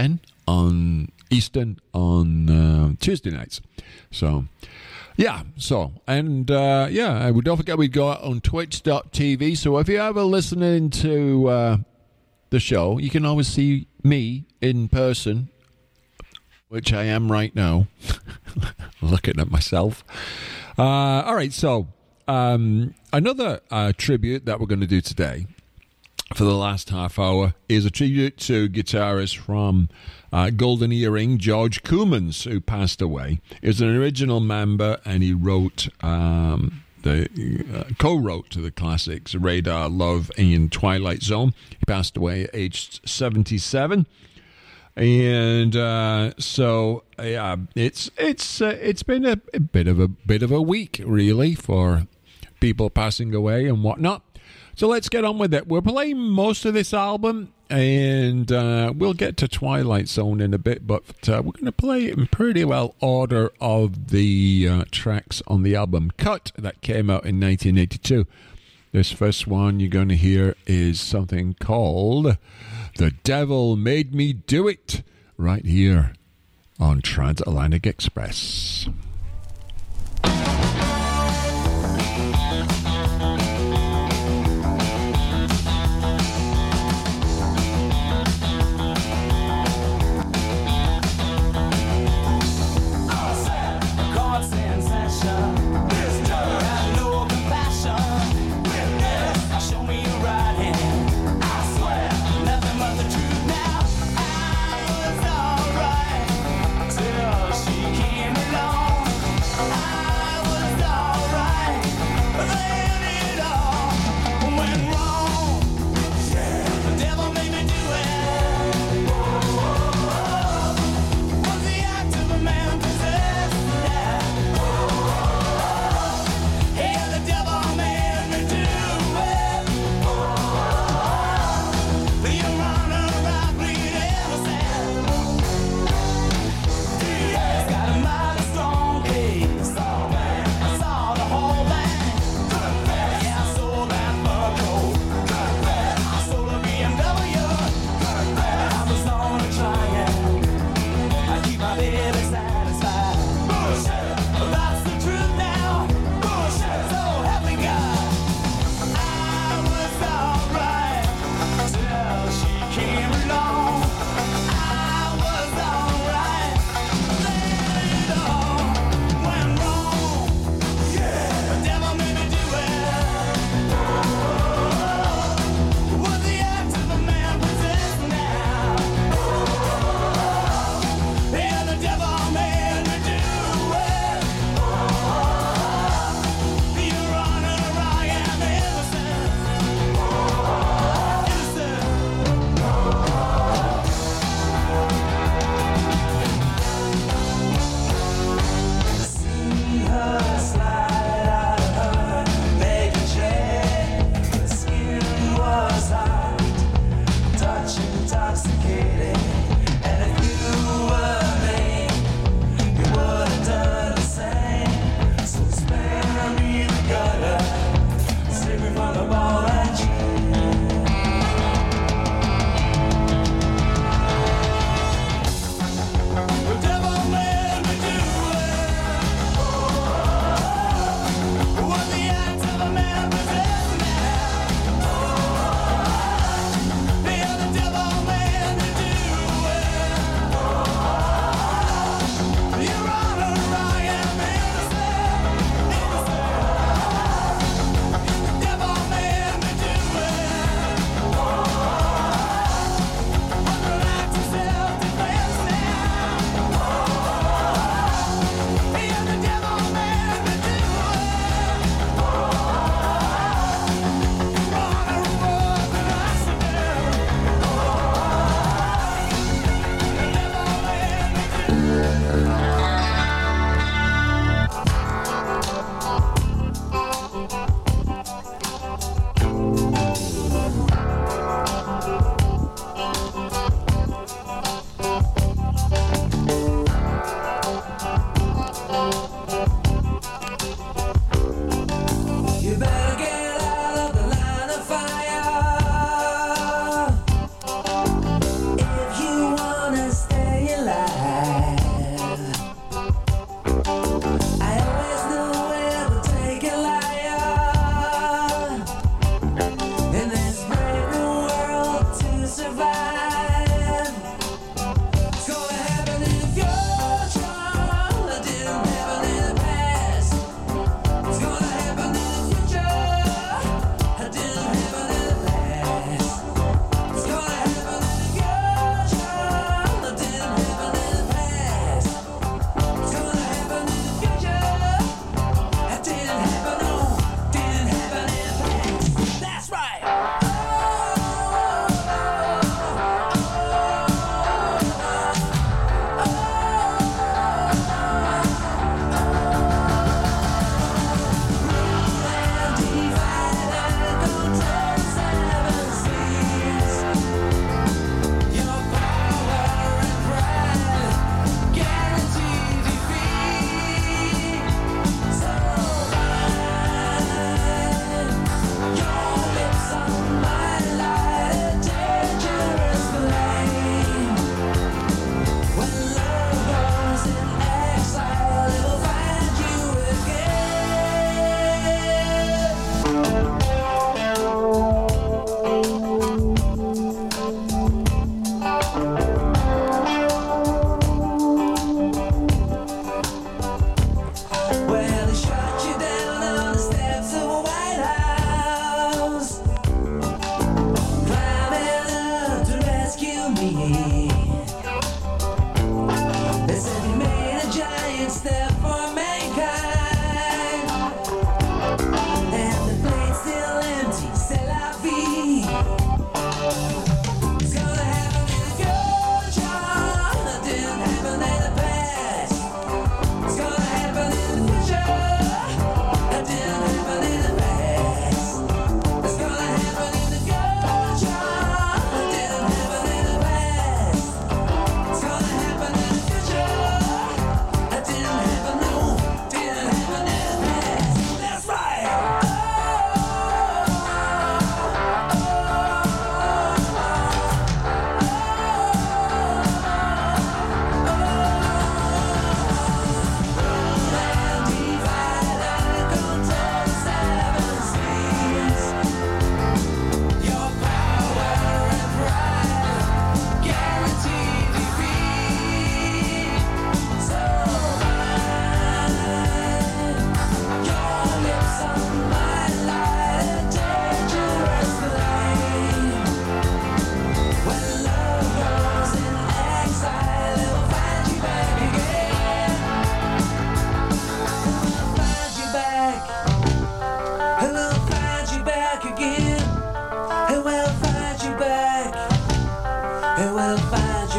10 on Eastern on Tuesday nights. So, yeah. So, and don't forget we go out on twitch.tv. So if you're ever listening to the show, you can always see me in person, which I am right now, looking at myself. All right, so another tribute that we're going to do today for the last half hour is a tribute to guitarist from Golden Earring, George Coumans, who passed away. He was an original member, and he wrote co-wrote to the classics Radar, Love, and Twilight Zone. He passed away at age 77, and it's been a bit of a week, really, for people passing away and whatnot. So let's get on with it. We're playing most of this album, and we'll get to Twilight Zone in a bit, but we're going to play it in pretty well order of the tracks on the album Cut that came out in 1982. This first one you're going to hear is something called The Devil Made Me Do It, right here on Transatlantic Express. She came along.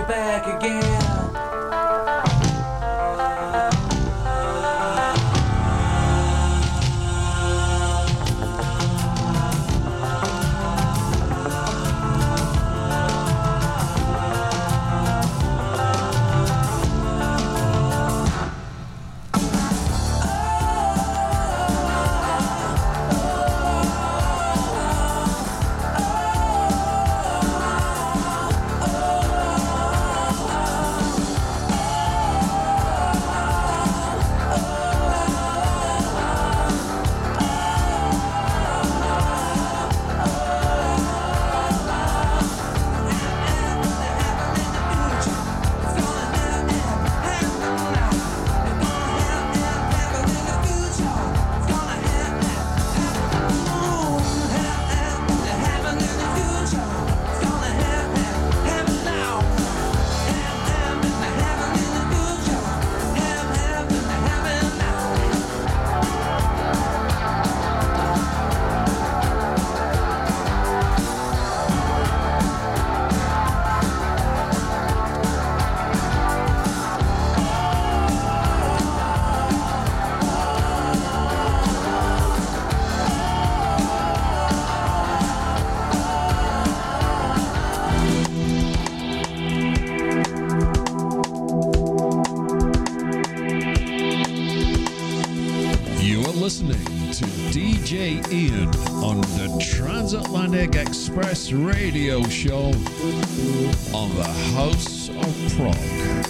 you back again. Ian on the Transatlantic Express radio show on the House of Prog.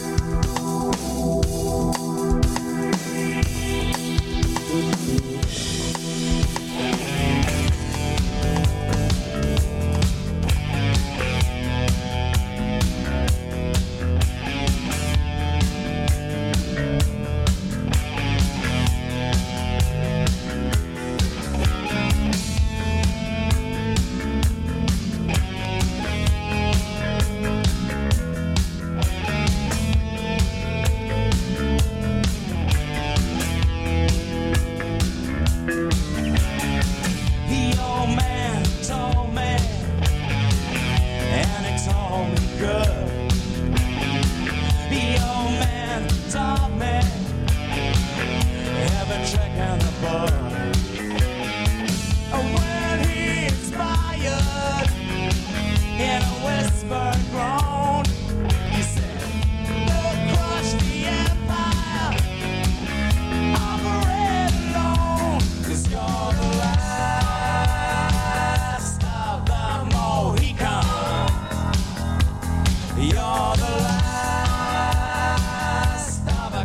You're the last of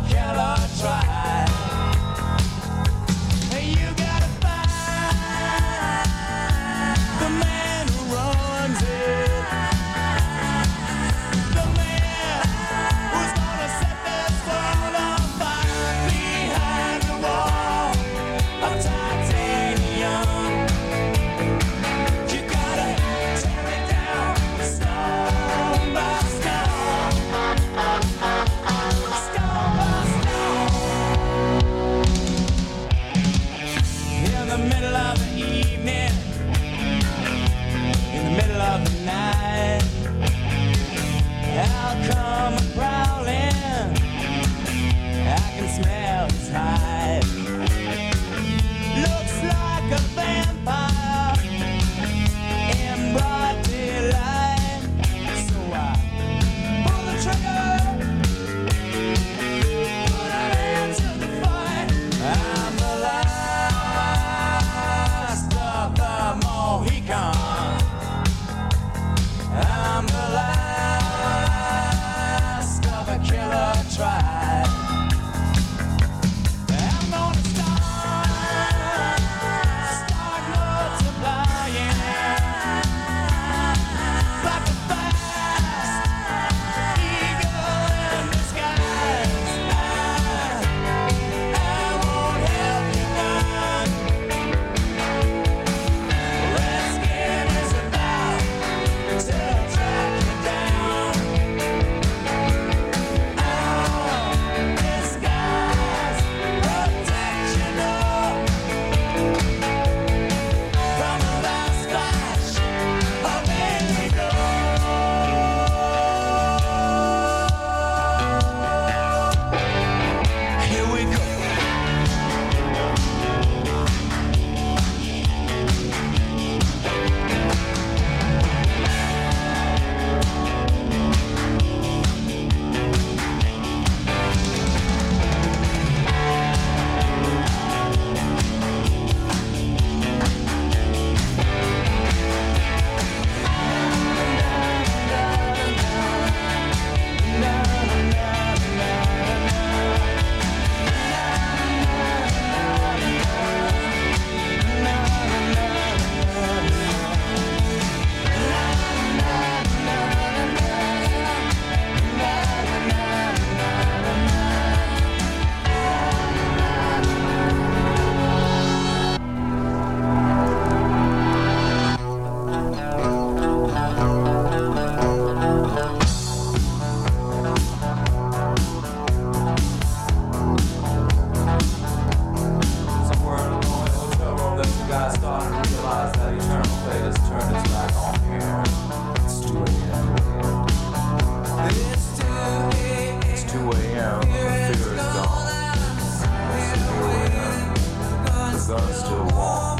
2 a.m. Fear is gone. It's 2 a.m. The gun's still warm.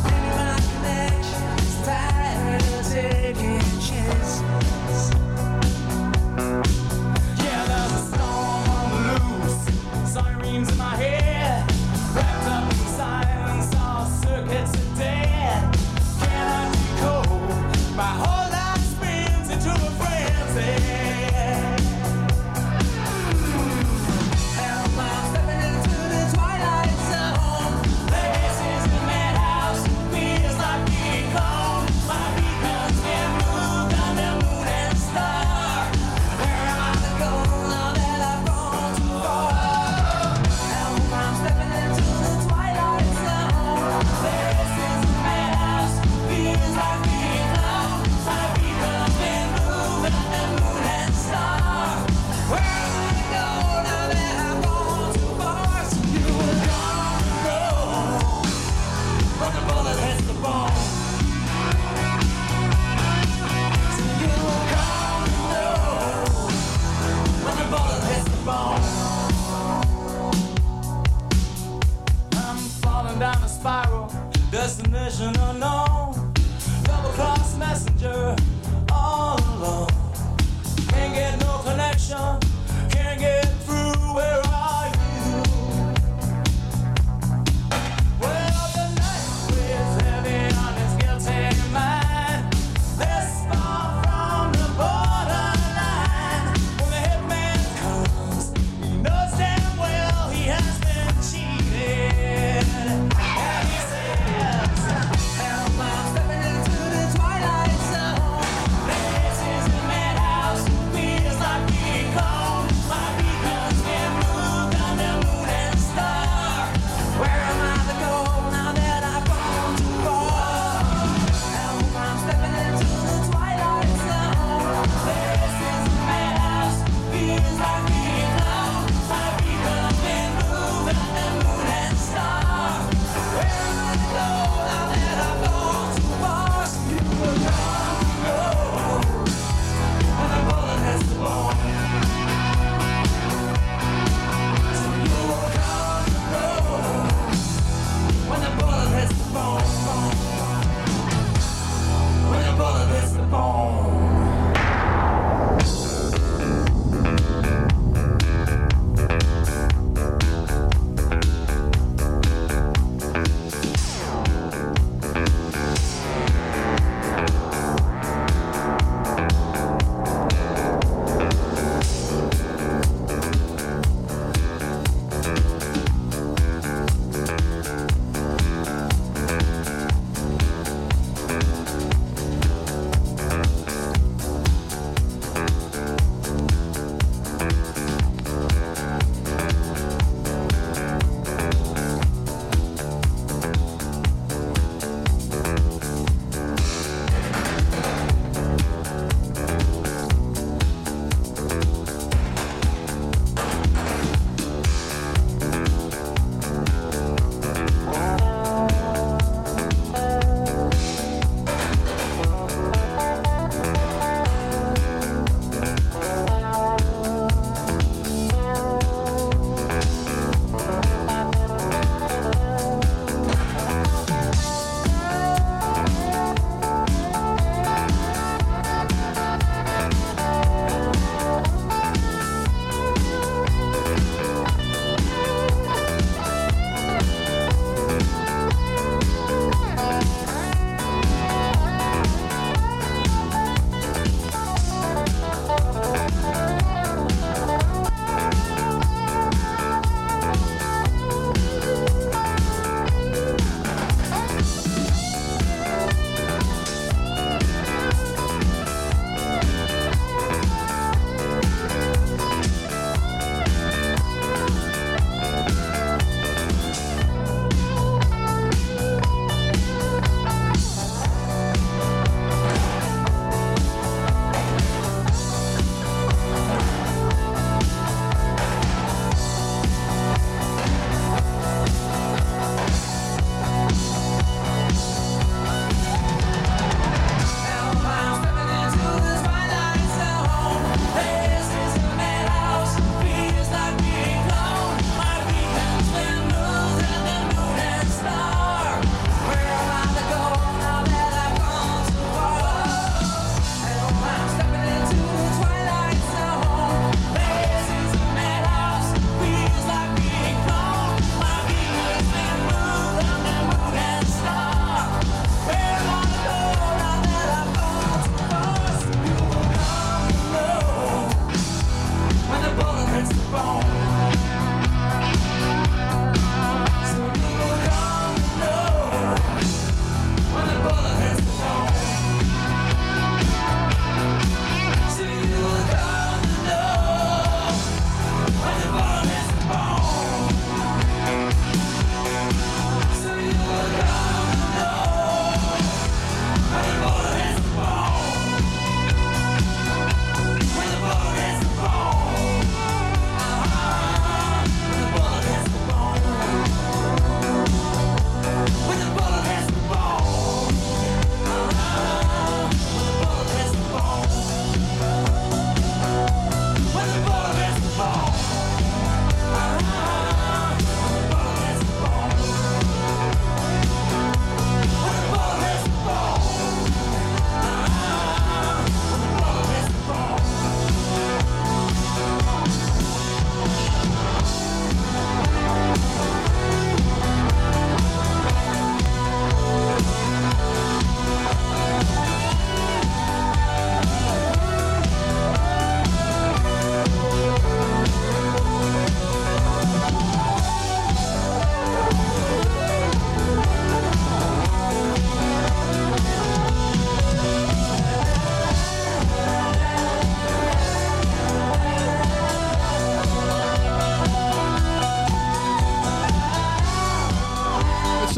Yeah, there's a storm on the loose. Sirens in my head. Wrapped up in silence, all circuits are dead. Can I be cold? My whole life spins into a frenzy.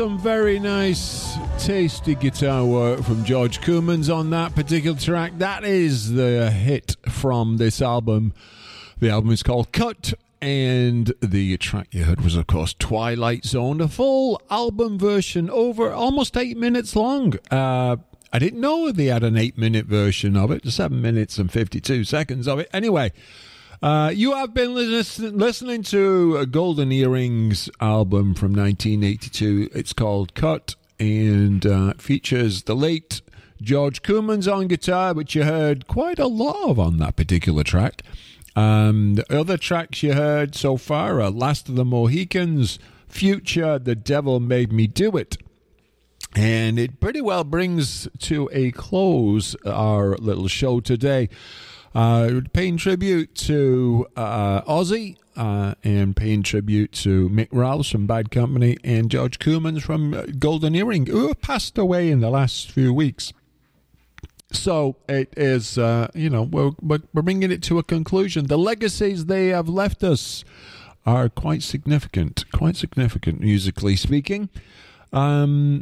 some very nice, tasty guitar work from George Coumans on that particular track. That is the hit from this album. The album is called Cut, and the track you heard was, of course, Twilight Zone. The full album version, over almost 8 minutes long. I didn't know they had an 8-minute version of it, 7 minutes and 52 seconds of it. Anyway, you have been listening to Golden Earrings album from 1982. It's called Cut, and features the late George Coumans on guitar, which you heard quite a lot of on that particular track. The other tracks you heard so far are Last of the Mohicans, Future, The Devil Made Me Do It. And it pretty well brings to a close our little show today. Paying tribute to Ozzy and paying tribute to Mick Rouse from Bad Company and George Coumans from Golden Earring, who passed away in the last few weeks. So it is, we're bringing it to a conclusion. The legacies they have left us are quite significant musically speaking. We've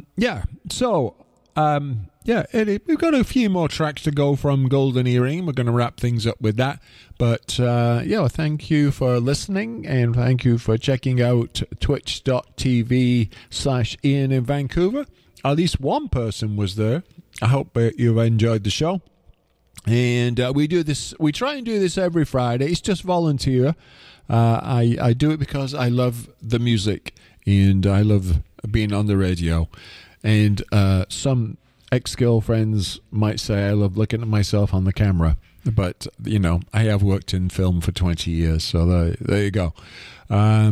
got a few more tracks to go from Golden Earring. We're going to wrap things up with that. But, thank you for listening, and thank you for checking out twitch.tv/Ian in Vancouver. At least one person was there. I hope you've enjoyed the show. And we try and do this every Friday. It's just volunteer. I do it because I love the music, and I love being on the radio. And some ex-girlfriends might say I love looking at myself on the camera, but I have worked in film for 20 years, so there you go. I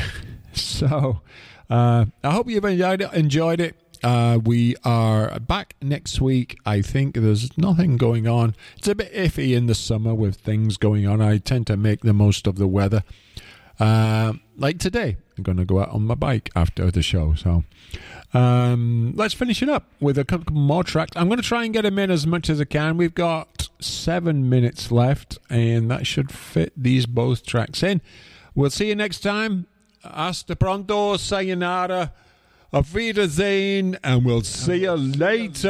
hope you've enjoyed it. We are back next week. I think there's nothing going on. It's a bit iffy in the summer with things going on. I tend to make the most of the weather. Like today, I'm going to go out on my bike after the show. So let's finish it up with a couple more tracks. I'm going to try and get them in as much as I can. We've got 7 minutes left, and that should fit these both tracks in. We'll see you next time. Hasta pronto, sayonara, auf Wiedersehen, and we'll see you later.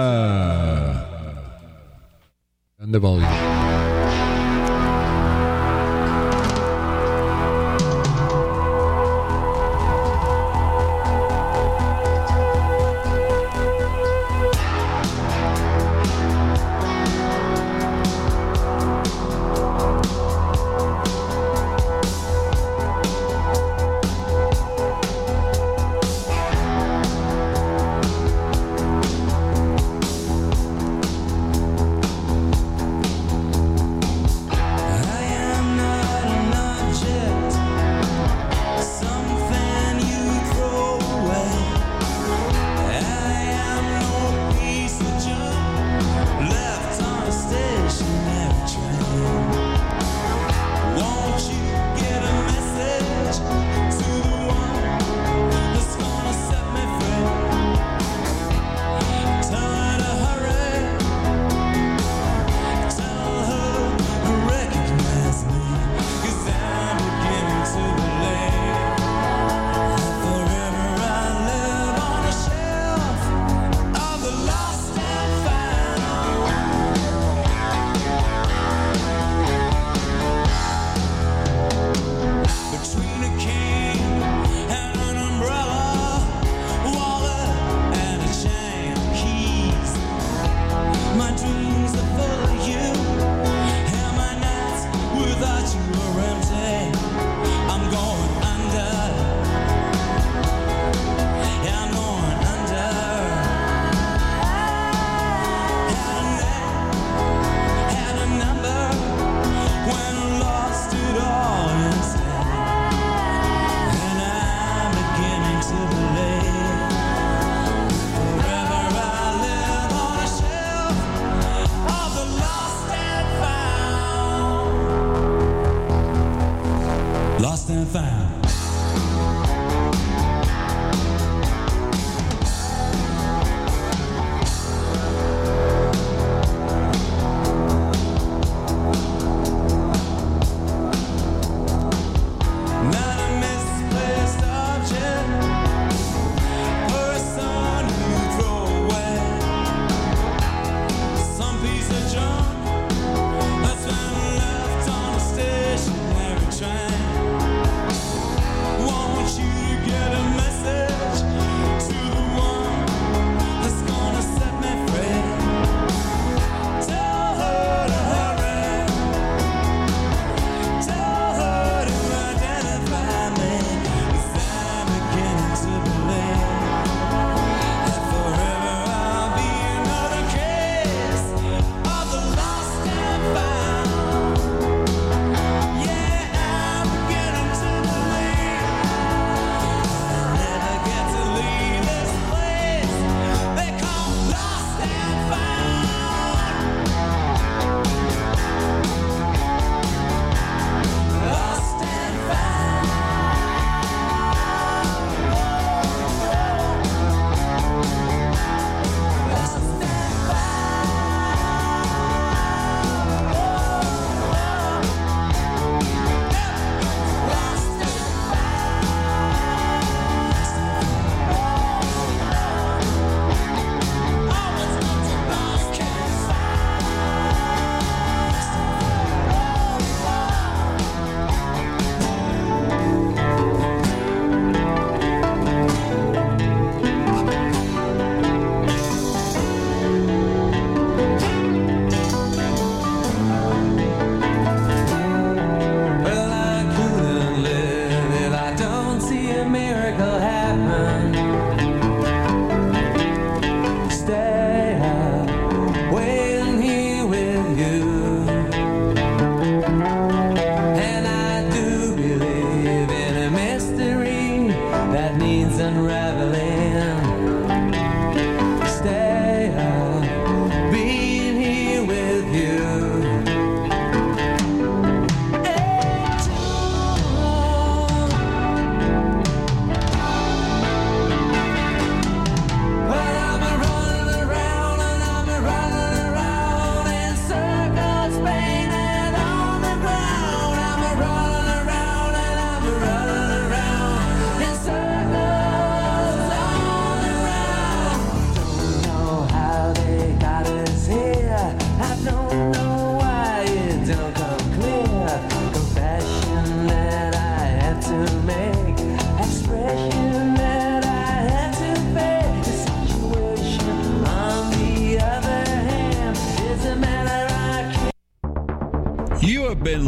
And the volume. Lost and found. Not a misplaced object,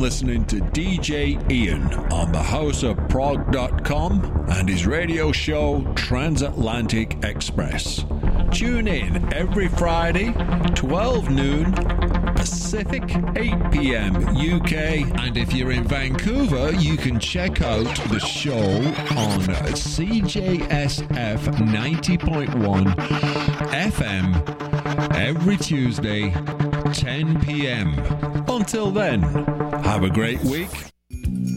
listening to DJ Ian on the houseofprog.com and his radio show Transatlantic Express. Tune in every Friday, 12 noon Pacific, 8 p.m. UK. And if you're in Vancouver, you can check out the show on CJSF 90.1 FM every Tuesday, 10 p.m. Until then, have a great week.